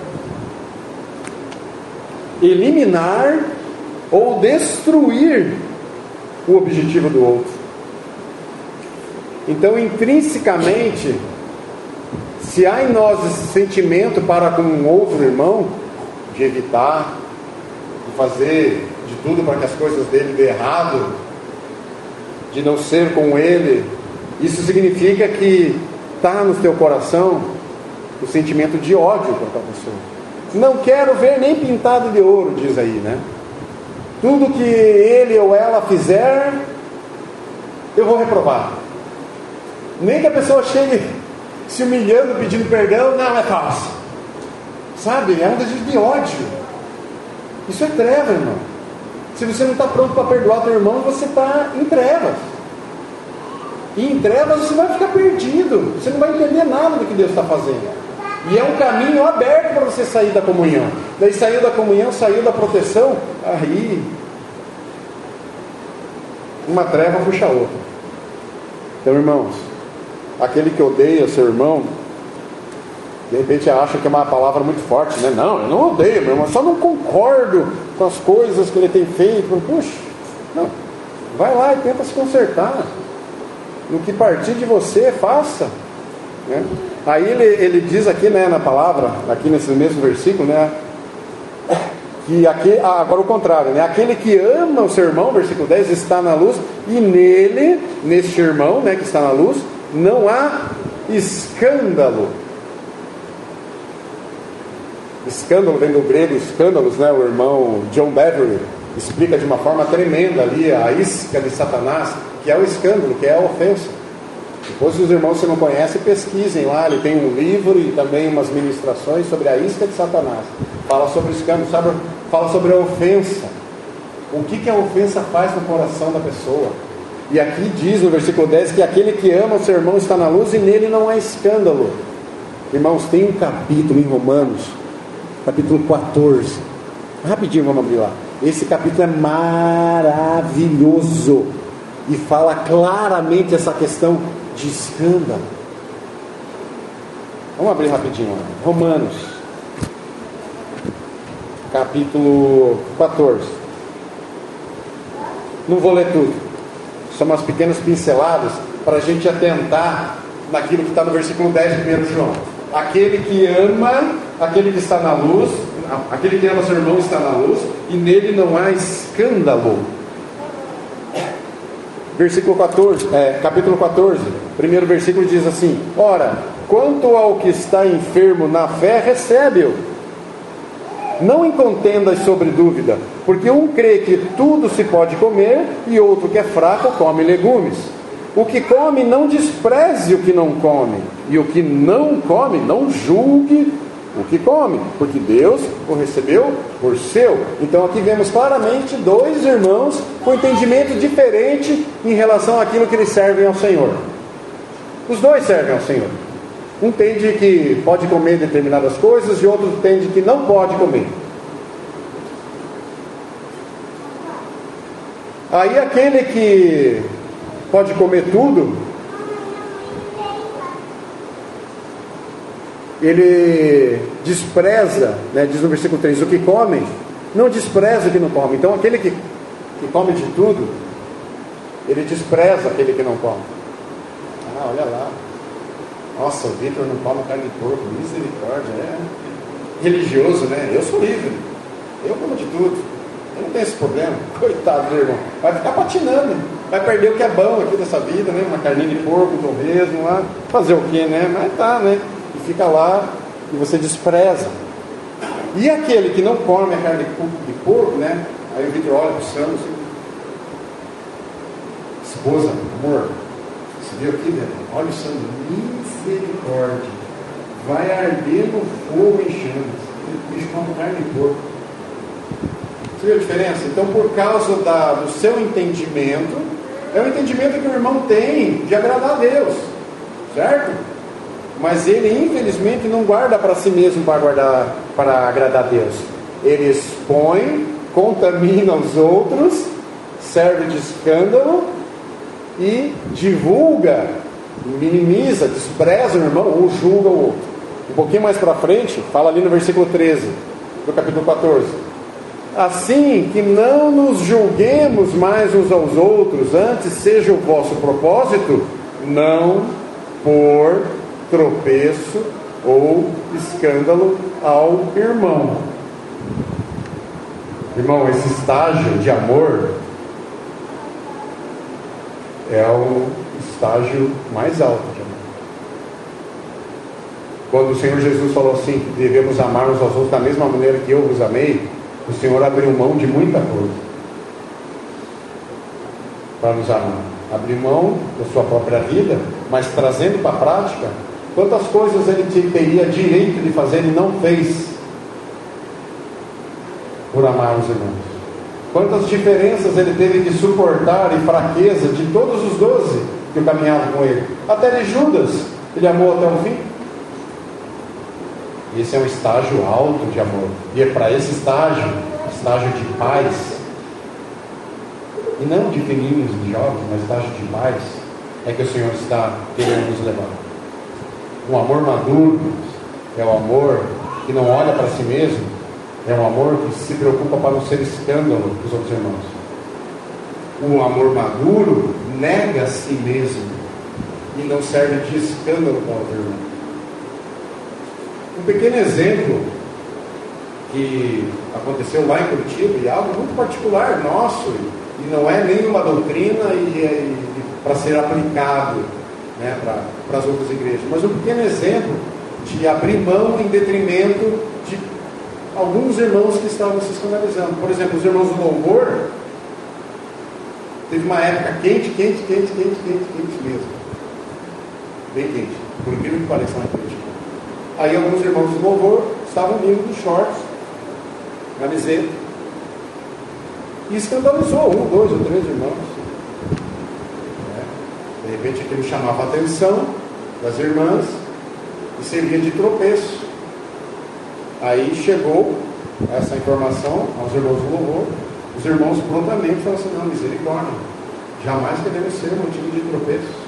eliminar ou destruir o objetivo do outro. Então, intrinsecamente, se há em nós esse sentimento para com um outro irmão, de evitar, de fazer de tudo para que as coisas dele dê errado, de não ser com ele, isso significa que está no teu coração o sentimento de ódio contra a pessoa. Não quero ver nem pintado de ouro, diz aí, né? Tudo que ele ou ela fizer, eu vou reprovar. Nem que a pessoa chegue se humilhando, pedindo perdão, não, é falso. Sabe? É um desejo de ódio. Isso é treva, irmão. Se você não está pronto para perdoar teu irmão, você está em trevas. E em trevas você vai ficar perdido. Você não vai entender nada do que Deus está fazendo. E é um caminho aberto para você sair da comunhão. Daí saiu da comunhão, saiu da proteção, aí uma treva puxa a outra. Então, irmãos, aquele que odeia seu irmão, de repente acha que é uma palavra muito forte, né? Não, eu não odeio meu irmão, eu só não concordo com as coisas que ele tem feito. Puxa, não, vai lá e tenta se consertar. No que partir de você, faça, né? Aí ele, ele diz aqui, né, na palavra, aqui nesse mesmo versículo, né, que aqui, agora o contrário, né, aquele que ama o seu irmão, versículo dez, está na luz, e nele, neste irmão, né, que está na luz, não há escândalo. Escândalo vem do grego escândalos, né? O irmão John Beverly explica de uma forma tremenda ali a isca de Satanás, que é o escândalo, que é a ofensa. Depois, se os irmãos que não conhecem, pesquisem lá, ele tem um livro e também umas ministrações sobre a isca de Satanás. Fala sobre o escândalo, sabe? Fala sobre a ofensa. O que, que a ofensa faz no coração da pessoa. E aqui diz no versículo dez que aquele que ama o seu irmão está na luz e nele não há escândalo. Irmãos, tem um capítulo em Romanos, capítulo quatorze. Rapidinho, vamos abrir lá. Esse capítulo é maravilhoso e fala claramente essa questão de escândalo. Vamos abrir rapidinho lá. Romanos, capítulo quatorze. Não vou ler tudo, são umas pequenas pinceladas para a gente atentar naquilo que está no versículo dez de primeiro João. Aquele que ama, aquele que está na luz, aquele que ama seu irmão está na luz, e nele não há escândalo. Versículo quatorze, é, capítulo quatorze, primeiro versículo diz assim: ora, quanto ao que está enfermo na fé, recebe-o. Não em contendas sobre dúvida, porque um crê que tudo se pode comer, e outro que é fraco come legumes. O que come não despreze o que não come, e o que não come não julgue o que come, porque Deus o recebeu por seu. Então aqui vemos claramente dois irmãos com entendimento diferente em relação àquilo que eles servem ao Senhor. Os dois servem ao Senhor. Um entende que pode comer determinadas coisas, e outro entende que não pode comer. Aí aquele que pode comer tudo, ele despreza, né, diz no versículo três, o que come, não despreza o que não come. Então aquele que, que come de tudo, ele despreza aquele que não come. Ah, olha lá, nossa, o Vitor não come carne de porco, misericórdia, é religioso, né? Eu sou livre, eu como de tudo, eu não tenho esse problema. Coitado do irmão, vai ficar patinando, vai perder o que é bom aqui dessa vida, né? Uma carninha de porco, um torresmo lá, fazer o que, né? Mas tá, né? E fica lá e você despreza. E aquele que não come a carne de porco, né? Aí o Vitor olha para o Sandro assim, esposa, amor, você viu aqui, né? Olha o Sandro, misericórdia, vai arder no fogo em chamas. O bicho come carne de porco. Você viu a diferença? Então, por causa da, do seu entendimento, é o entendimento que o irmão tem de agradar a Deus, certo? Mas ele, infelizmente, não guarda para si mesmo para, guardar, para agradar a Deus. Ele expõe, contamina os outros, serve de escândalo e divulga, minimiza, despreza o irmão ou julga o outro. Um pouquinho mais para frente, fala ali no versículo treze do capítulo quatorze. Assim que não nos julguemos mais uns aos outros, antes seja o vosso propósito não por tropeço ou escândalo ao irmão. Irmão, esse estágio de amor é o estágio mais alto de amor. Quando o Senhor Jesus falou assim, que devemos amar uns aos outros da mesma maneira que eu vos amei, o Senhor abriu mão de muita coisa para nos amar. Abriu mão da sua própria vida, mas trazendo para a prática, quantas coisas ele teria direito de fazer e não fez por amar os irmãos. Quantas diferenças ele teve de suportar e fraqueza de todos os doze que caminhavam com ele. Até de Judas, ele amou até o fim. Esse é um estágio alto de amor. E é para esse estágio, estágio de paz, e não de filhinhos, de jovens, mas estágio de paz, é que o Senhor está querendo nos levar. Um amor maduro é o amor que não olha para si mesmo, é um amor que se preocupa para não ser escândalo para os outros irmãos. O amor maduro nega a si mesmo e não serve de escândalo para o outro irmão. Um pequeno exemplo que aconteceu lá em Curitiba, e algo muito particular nosso, e não é nenhuma doutrina e, e, e para ser aplicado, né, para, para as outras igrejas, mas um pequeno exemplo de abrir mão em detrimento de alguns irmãos que estavam se escandalizando. Por exemplo, os irmãos do louvor, teve uma época quente, quente, quente, quente, quente, quente mesmo, bem quente, por incrível que pareça lá em Curitiba. Aí alguns irmãos do louvor estavam vindo de shorts, camiseta, e escandalizou um, dois ou três irmãos. É. De repente aquilo chamava a atenção das irmãs e servia de tropeço. Aí chegou essa informação aos irmãos do louvor, os irmãos prontamente falaram assim, não, misericórdia, jamais queremos ser motivo de tropeço.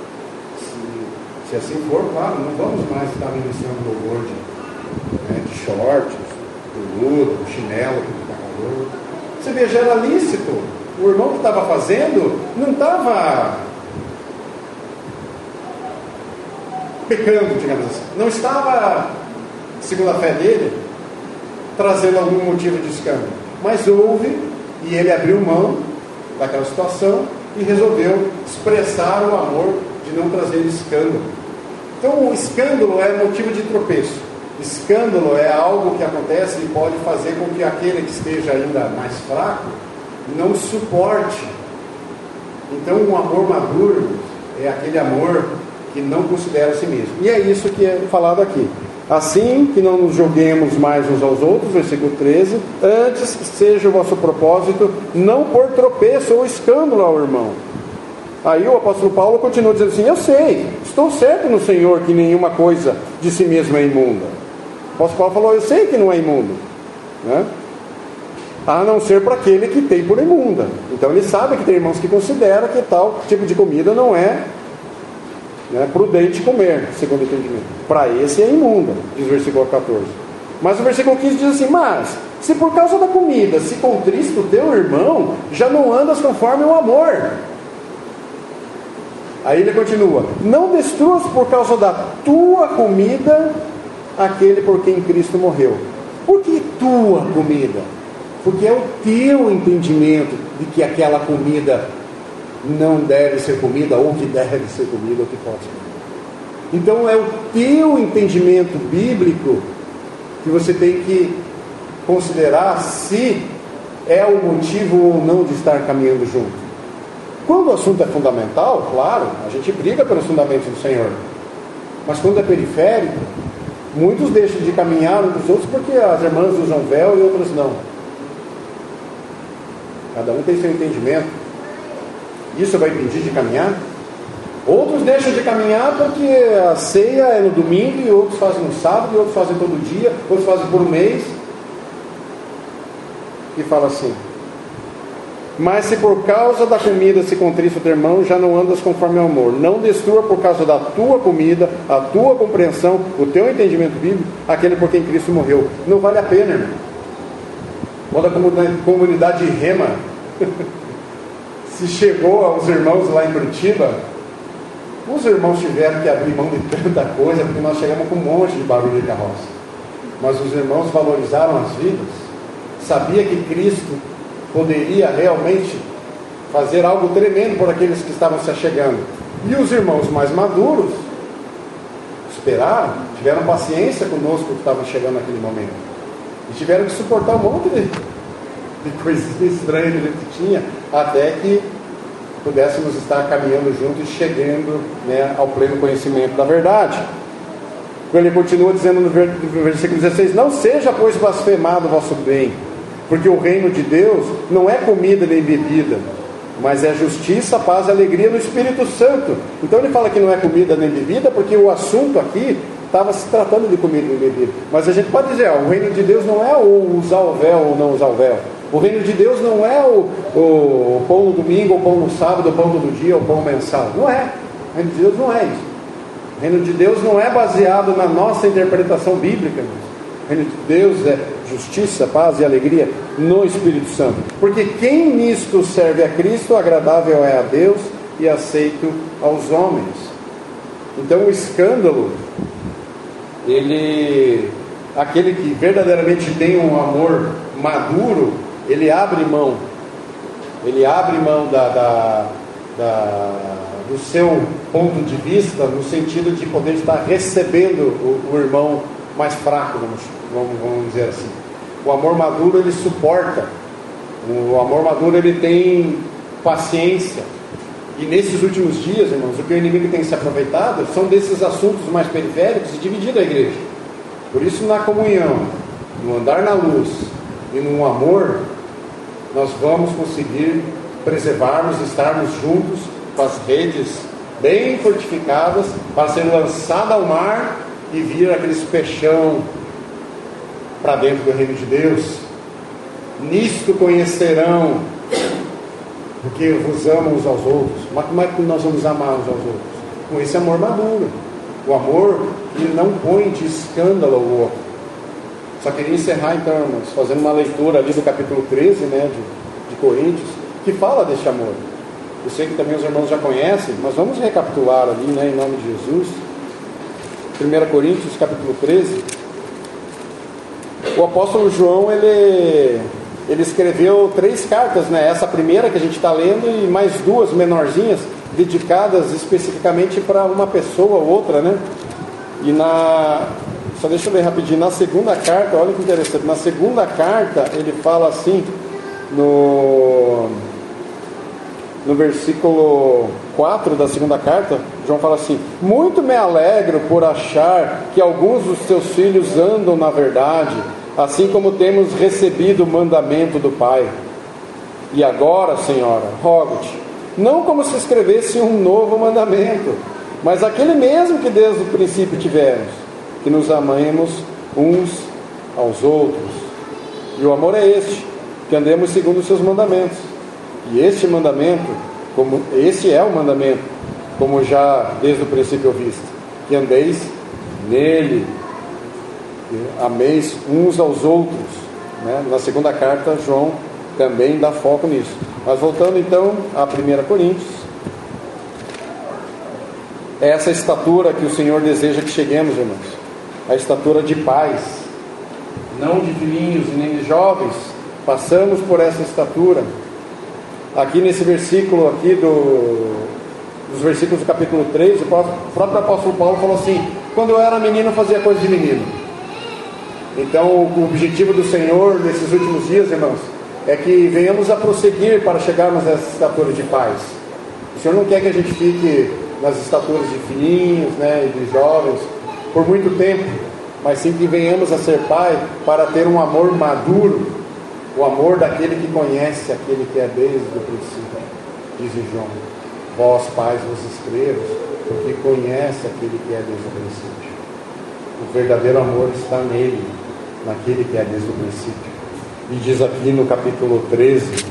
Se assim for, claro, não vamos mais estar ministrando louvor de, né, de shorts, peludo, chinelo, calor. Você vê, já era lícito. O irmão que estava fazendo não estava pecando, digamos assim. Não estava, segundo a fé dele, trazendo algum motivo de escândalo. Mas houve, e ele abriu mão daquela situação e resolveu expressar o amor de não trazer escândalo. Então o escândalo é motivo de tropeço. Escândalo é algo que acontece e pode fazer com que aquele que esteja ainda mais fraco não suporte. Então um amor maduro é aquele amor que não considera a si mesmo. E é isso que é falado aqui. Assim que não nos julguemos mais uns aos outros, versículo treze, antes seja o vosso propósito não por tropeço ou escândalo ao irmão. Aí o apóstolo Paulo continua dizendo assim, eu sei, estou certo no Senhor que nenhuma coisa de si mesmo é imunda. O apóstolo Paulo falou, eu sei que não é imundo, né? A não ser para aquele que tem por imunda. Então ele sabe que tem irmãos que consideram que tal tipo de comida não é né? Prudente comer, segundo o entendimento. Para esse é imunda, diz o versículo quatorze. Mas o versículo quinze diz assim: mas, se por causa da comida se contrista o teu irmão, já não andas conforme o amor. Aí ele continua: não destruas por causa da tua comida aquele por quem Cristo morreu. Por que tua comida? Porque é o teu entendimento de que aquela comida não deve ser comida, ou que deve ser comida, ou que pode ser comida. Então é o teu entendimento bíblico que você tem que considerar se é o motivo ou não de estar caminhando junto. Quando o assunto é fundamental, claro, a gente briga pelos fundamentos do Senhor. Mas quando é periférico, muitos deixam de caminhar uns dos outros porque as irmãs usam véu e outras não. Cada um tem seu entendimento. Isso vai impedir de caminhar? Outros deixam de caminhar porque a ceia é no domingo, e outros fazem no sábado, e outros fazem todo dia, outros fazem por um mês. E fala assim: mas se por causa da comida se contrista o teu irmão, já não andas conforme o amor. Não destrua por causa da tua comida, a tua compreensão, o teu entendimento bíblico, aquele por quem Cristo morreu. Não vale a pena, irmão. Quando a comunidade Rema se chegou aos irmãos lá em Curitiba, os irmãos tiveram que abrir mão de tanta coisa, porque nós chegamos com um monte de barulho de carroça. Mas os irmãos valorizaram as vidas, sabia que Cristo poderia realmente fazer algo tremendo por aqueles que estavam se achegando. E os irmãos mais maduros esperaram, tiveram paciência conosco que estavam chegando naquele momento. E tiveram que suportar um monte de, de coisinhas estranhas que a gente tinha, até que pudéssemos estar caminhando juntos e chegando, né, ao pleno conhecimento da verdade. Ele continua dizendo no versículo dezesseis: não seja, pois, blasfemado o vosso bem, porque o reino de Deus não é comida nem bebida, mas é justiça, paz e alegria no Espírito Santo. Então ele fala que não é comida nem bebida, porque o assunto aqui estava se tratando de comida e bebida. Mas a gente pode dizer, ó, o reino de Deus não é o usar o véu ou não usar o véu. O reino de Deus não é o, o, o pão no domingo, o pão no sábado, o pão todo dia, o pão mensal. Não é. O reino de Deus não é isso. O reino de Deus não é baseado na nossa interpretação bíblica. O reino de Deus é justiça, paz e alegria no Espírito Santo. Porque quem nisto serve a Cristo, agradável é a Deus e aceito aos homens. Então o escândalo, ele, aquele que verdadeiramente tem um amor maduro, ele abre mão, ele abre mão da, da, da, do seu ponto de vista, no sentido de poder estar recebendo o, o irmão mais fraco, vamos, vamos, vamos dizer assim. O amor maduro, ele suporta, o amor maduro, ele tem paciência. E nesses últimos dias, irmãos, o que o inimigo tem se aproveitado são desses assuntos mais periféricos e dividido a igreja. Por isso, na comunhão, no andar na luz e no amor, nós vamos conseguir preservarmos, estarmos juntos com as redes bem fortificadas para ser lançada ao mar e vir aqueles peixão para dentro do reino de Deus. Nisto conhecerão, porque vos amam uns aos outros. Mas como é que nós vamos amar uns aos outros? Com esse amor maduro. O amor que não põe de escândalo ao outro. Só queria encerrar então, irmãos, fazendo uma leitura ali do capítulo treze, né, de, de Coríntios, que fala deste amor. Eu sei que também os irmãos já conhecem, mas vamos recapitular ali, né, em nome de Jesus. primeira Coríntios, capítulo treze. O apóstolo João, ele, ele escreveu três cartas, né? Essa primeira que a gente está lendo e mais duas menorzinhas, dedicadas especificamente para uma pessoa ou outra, né? E na... Só deixa eu ler rapidinho. Na segunda carta, olha que interessante. Na segunda carta, ele fala assim, no, no versículo quatro da segunda carta, João fala assim: muito me alegro por achar que alguns dos teus filhos andam na verdade, assim como temos recebido o mandamento do Pai. E agora, Senhora, rogo-te, não como se escrevesse um novo mandamento, mas aquele mesmo que desde o princípio tivemos, que nos amemos uns aos outros. E o amor é este, que andemos segundo os seus mandamentos. E este mandamento, como este é o mandamento, como já desde o princípio visto, que andeis nele, que ameis uns aos outros, né? Na segunda carta, João também dá foco nisso. Mas voltando então a primeira Coríntios, é essa estatura que o Senhor deseja que cheguemos, irmãos, a estatura de pais, não de filhinhos e nem de jovens. Passamos por essa estatura. Aqui nesse versículo aqui do, dos versículos do capítulo três, o próprio apóstolo Paulo falou assim: quando eu era menino fazia coisa de menino. Então o objetivo do Senhor nesses últimos dias, irmãos, é que venhamos a prosseguir para chegarmos a essa estatura de pais. O Senhor não quer que a gente fique nas estaturas de filhinhos, né, e de jovens por muito tempo, mas sim que venhamos a ser pai para ter um amor maduro, o amor daquele que conhece aquele que é desde o princípio. Diz João: vós pais vos escrevo, porque conhece aquele que é desde o princípio. O verdadeiro amor está nele, naquele que é desde o princípio. E diz aqui no capítulo treze: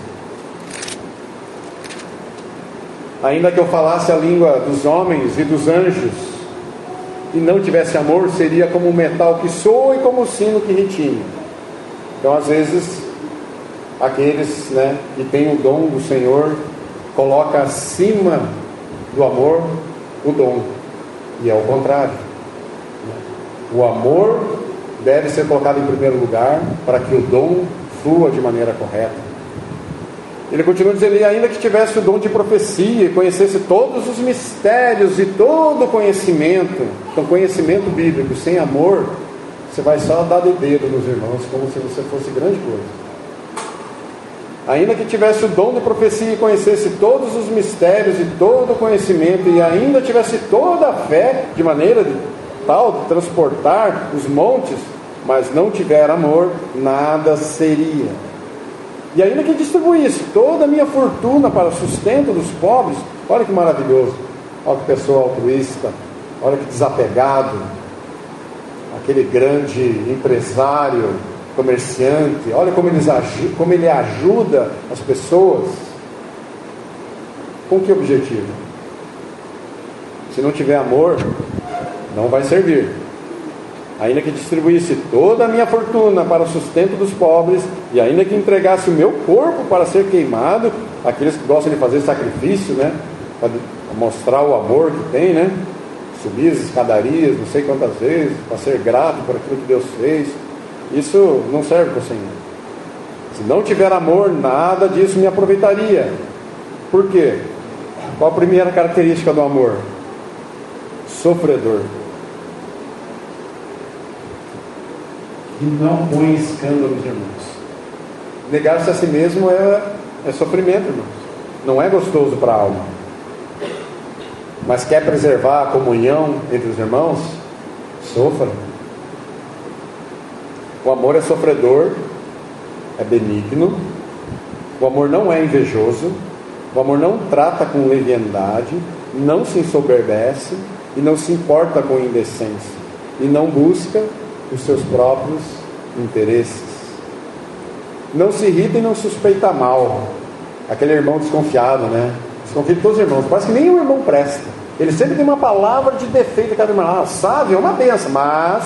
ainda que eu falasse a língua dos homens e dos anjos e não tivesse amor, seria como um metal que soa e como um sino que retine. Então às vezes aqueles, né, que têm o dom do Senhor coloca acima do amor o dom, e é o contrário. O amor deve ser colocado em primeiro lugar para que o dom flua de maneira correta. Ele continua dizendo: e ainda que tivesse o dom de profecia e conhecesse todos os mistérios e todo o conhecimento. Então, conhecimento bíblico sem amor, você vai só dar de dedo nos irmãos, como se você fosse grande coisa. Ainda que tivesse o dom de profecia e conhecesse todos os mistérios e todo o conhecimento, e ainda tivesse toda a fé, de maneira de tal de transportar os montes, mas não tiver amor, nada seria. E ainda que distribuísse toda a minha fortuna para o sustento dos pobres, olha que maravilhoso, olha que pessoa altruísta, olha que desapegado, aquele grande empresário, comerciante, olha como ele, como ele ajuda as pessoas. Com que objetivo? Se não tiver amor, não vai servir. Ainda que distribuísse toda a minha fortuna para o sustento dos pobres, e ainda que entregasse o meu corpo para ser queimado, aqueles que gostam de fazer sacrifício, né, para mostrar o amor que tem, né, subir as escadarias não sei quantas vezes, para ser grato por aquilo que Deus fez, isso não serve para o Senhor. Se não tiver amor, nada disso me aproveitaria. Por quê? Qual a primeira característica do amor? Sofredor. E não põe escândalo nos irmãos. Negar-se a si mesmo é, é sofrimento, irmãos. Não é gostoso para a alma. Mas quer preservar a comunhão entre os irmãos? Sofra. O amor é sofredor, é benigno. O amor não é invejoso. O amor não trata com leviandade, não se ensoberbece e não se importa com indecência, e não busca os seus próprios interesses. Não se irrita e não suspeita mal. Aquele irmão desconfiado, né? Desconfia de todos os irmãos. Parece que nenhum irmão presta. Ele sempre tem uma palavra de defeito a cada irmão. Ah, sabe, é uma benção, mas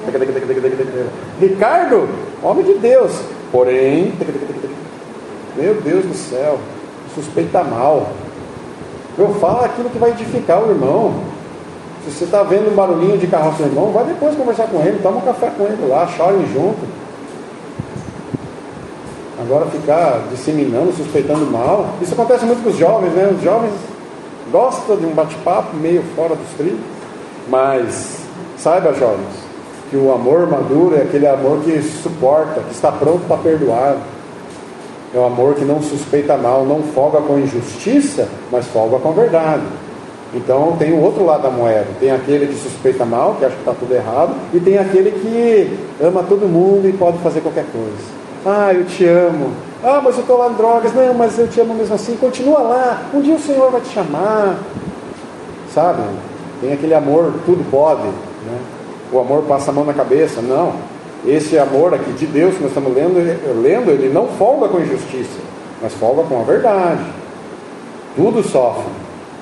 Ricardo, homem de Deus, porém, meu Deus do céu, suspeita mal. Eu falo aquilo que vai edificar o irmão. Se você está vendo um barulhinho de carro do seu irmão, vai depois conversar com ele, toma um café com ele lá, chorem junto. Agora ficar disseminando, suspeitando mal, isso acontece muito com os jovens, né? Os jovens gostam de um bate-papo meio fora dos trilhos, mas saiba, jovens, que o amor maduro é aquele amor que suporta, que está pronto para perdoar. É o amor que não suspeita mal, não folga com injustiça, mas folga com verdade. Então tem o outro lado da moeda. Tem aquele que suspeita mal, que acha que está tudo errado, e tem aquele que ama todo mundo e pode fazer qualquer coisa. Ah, eu te amo. Ah, mas eu estou lá em drogas. Não, mas eu te amo mesmo assim. Continua lá, um dia o Senhor vai te chamar. Sabe? Tem aquele amor, tudo pode, né? O amor passa a mão na cabeça. Não, esse amor aqui de Deus que nós estamos lendo, lendo, ele não folga com injustiça, mas folga com a verdade. Tudo sofre,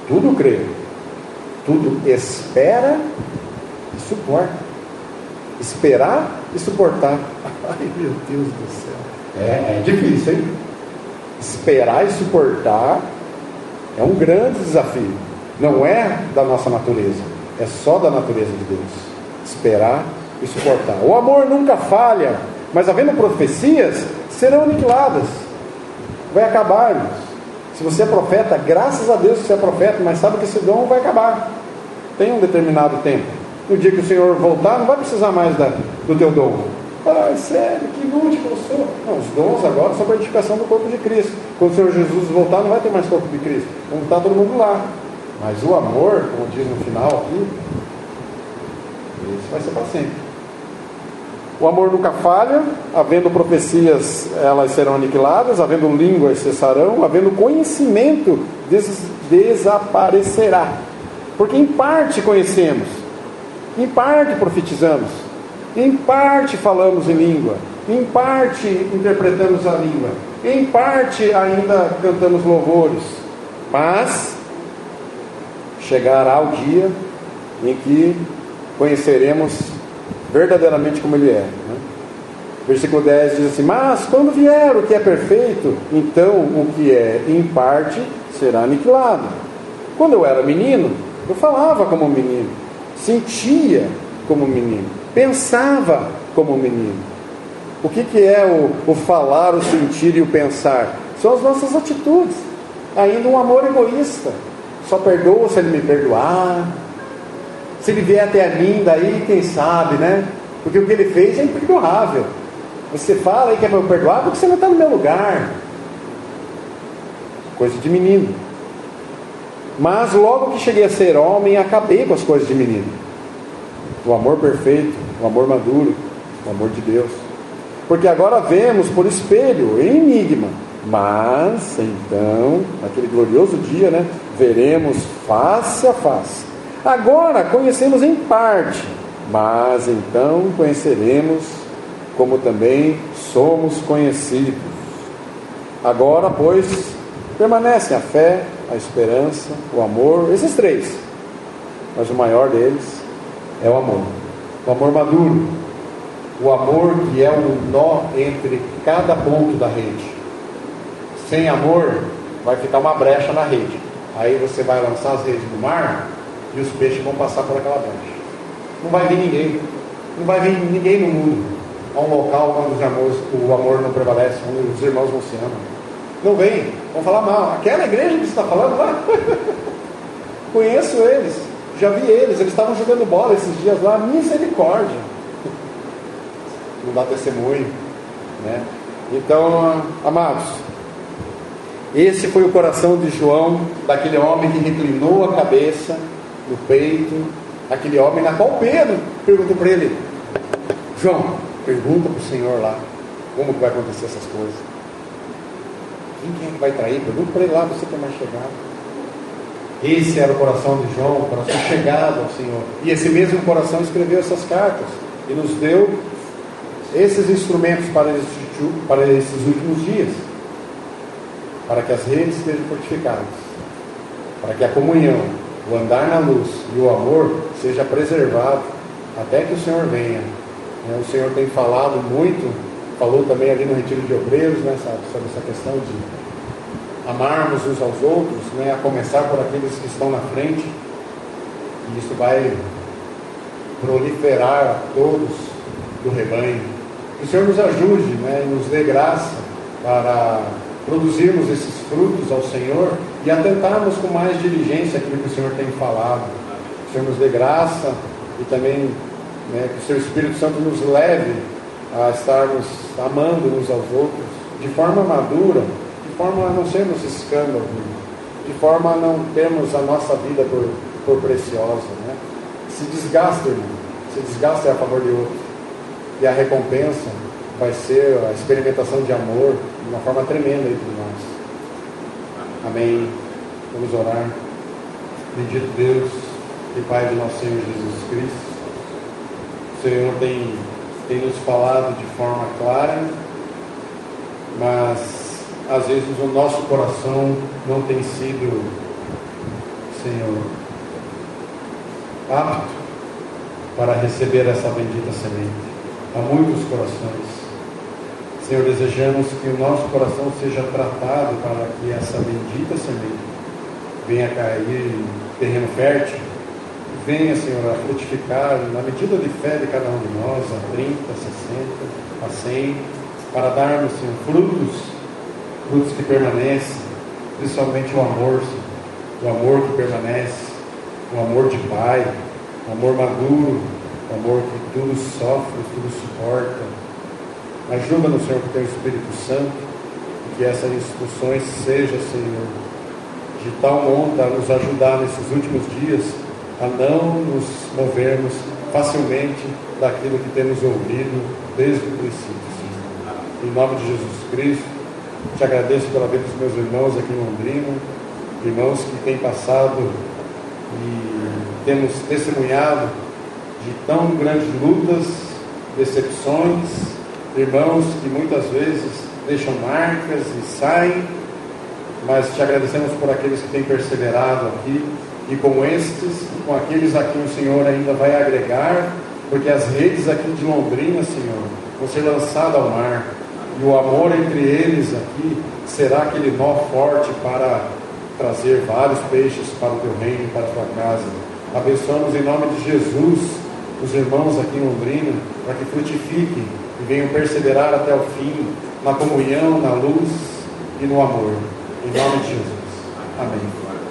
tudo crê, tudo espera e suporta. Esperar e suportar. Ai, meu Deus do céu. É, é difícil, hein? Esperar e suportar é um grande desafio. Não é da nossa natureza, é só da natureza de Deus. Esperar e suportar. O amor nunca falha, mas havendo profecias, serão aniquiladas. Vai acabar, irmãos. Se você é profeta, graças a Deus que você é profeta, mas sabe que esse dom vai acabar. Tem um determinado tempo. No dia que o Senhor voltar, não vai precisar mais da, do teu dom. Ah, sério, que inútil que eu sou. Não, os dons agora são para a edificação do corpo de Cristo. Quando o Senhor Jesus voltar, não vai ter mais corpo de Cristo. Vamos estar todo mundo lá. Mas o amor, como diz no final aqui, esse vai ser para sempre. O amor nunca falha, havendo profecias, elas serão aniquiladas, havendo línguas cessarão, havendo conhecimento, des- desaparecerá. Porque em parte conhecemos, em parte profetizamos, em parte falamos em língua, em parte interpretamos a língua, em parte ainda cantamos louvores. Mas chegará o dia em que conheceremos verdadeiramente como Ele é, né? Versículo dez diz assim: mas quando vier o que é perfeito, então o que é em parte será aniquilado. Quando eu era menino, eu falava como menino, sentia como menino, pensava como menino. O que, que é o, o falar, o sentir e o pensar? São as nossas atitudes. Ainda um amor egoísta. Só perdoa se Ele me perdoar. Se Ele vier até a mim, daí quem sabe, né? Porque o que Ele fez é imperdoável. Você fala aí que é para eu perdoar porque você não está no meu lugar. Coisa de menino. Mas logo que cheguei a ser homem, acabei com as coisas de menino. O amor perfeito, o amor maduro, o amor de Deus. Porque agora vemos por espelho, em enigma. Mas então, naquele glorioso dia, né, veremos face a face. Agora conhecemos em parte, mas então conheceremos como também somos conhecidos. Agora, pois, permanecem a fé, a esperança, o amor, esses três. Mas o maior deles é o amor. O amor maduro. O amor que é o nó entre cada ponto da rede. Sem amor, vai ficar uma brecha na rede. Aí você vai lançar as redes no mar e os peixes vão passar por aquela brecha. Não vai vir ninguém. Não vai vir ninguém no mundo a um local onde os amores, o amor não prevalece, onde os irmãos não se amam. Não vem. Vão falar mal. Aquela igreja que você está falando lá, conheço eles. Já vi eles. Eles estavam jogando bola esses dias lá. Misericórdia. Não dá testemunho, né? Então, amados, esse foi o coração de João, daquele homem que reclinou a cabeça no peito, aquele homem na qual Pedro perguntou para ele: João, pergunta para o Senhor lá como que vai acontecer essas coisas. Quem é que vai trair? Pergunta para ele lá, você que é mais chegado. Esse era o coração de João, o coração chegado ao Senhor. E esse mesmo coração escreveu essas cartas e nos deu esses instrumentos para esses, para esses últimos dias, para que as redes estejam fortificadas, para que a comunhão, o andar na luz e o amor seja preservado até que o Senhor venha. O Senhor tem falado muito, falou também ali no Retiro de Obreiros, né, sobre essa questão de amarmos uns aos outros, né, a começar por aqueles que estão na frente, e isso vai proliferar a todos do rebanho. Que o Senhor nos ajude, né, e nos dê graça para produzirmos esses frutos ao Senhor e atentarmos com mais diligência aquilo que o Senhor tem falado. Que o Senhor nos dê graça e também, né, que o Seu Espírito Santo nos leve a estarmos amando uns aos outros de forma madura, de forma a não sermos escândalos, de forma a não termos a nossa vida por, por preciosa, né? Se desgasta, irmão, se desgasta a favor de outro, e a recompensa vai ser a experimentação de amor de uma forma tremenda entre nós. Amém. Vamos orar. Bendito Deus e Pai de nosso Senhor Jesus Cristo, o Senhor tem, tem nos falado de forma clara, mas às vezes o nosso coração não tem sido Senhor, apto para receber essa bendita semente. Há muitos corações. Senhor, desejamos que o nosso coração seja tratado para que essa bendita semente venha cair em terreno fértil, venha, Senhor, a frutificar na medida de fé de cada um de nós, a trinta, a sessenta, a cem, para darmos, Senhor, frutos, frutos que permanecem, principalmente o amor, Senhor, o amor que permanece, o amor de Pai, o amor maduro, o amor que tudo sofre, tudo suporta. Ajuda-nos, Senhor, com o Teu Espírito Santo, e que essas instruções sejam, Senhor, de tal monta a nos ajudar nesses últimos dias a não nos movermos facilmente daquilo que temos ouvido desde o princípio, Senhor. Em nome de Jesus Cristo, te agradeço pela vida dos meus irmãos aqui em Londrina, irmãos que têm passado e temos testemunhado de tão grandes lutas, decepções, irmãos que muitas vezes deixam marcas e saem, mas te agradecemos por aqueles que têm perseverado aqui, e com estes, com aqueles a quem o Senhor ainda vai agregar, porque as redes aqui de Londrina, Senhor, vão ser lançadas ao mar, e o amor entre eles aqui será aquele nó forte para trazer vários peixes para o teu reino e para a tua casa. Abençoamos em nome de Jesus os irmãos aqui em Londrina, para que frutifiquem e venham perseverar até o fim, na comunhão, na luz e no amor. Em nome de Jesus. Amém.